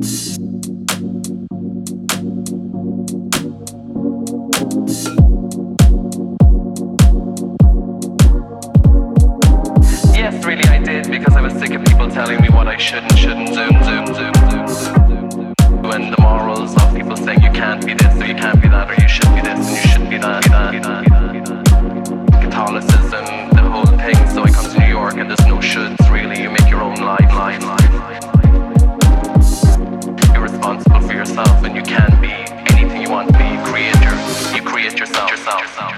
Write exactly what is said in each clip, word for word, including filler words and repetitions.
Yes, really I did, because I was sick of people telling me what I should and shouldn't do, do, do, do, do, do. And the morals of people saying you can't be this or you can't be that, or you should be this and you should be that, that, that, that. Catholicism, the whole thing. So I come to New York and there's no shoulds really. You make your own life, life, life, life. You're responsible for yourself and you can be anything you want to be. You create your, you create yourself, yourself, yourself.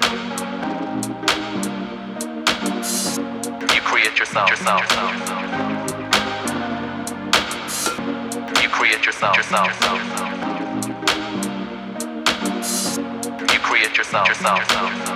Create yourself, yourself, you create yourself, yourself, you create yourself, yourself.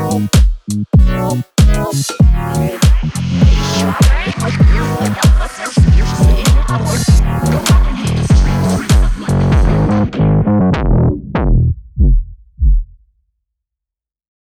You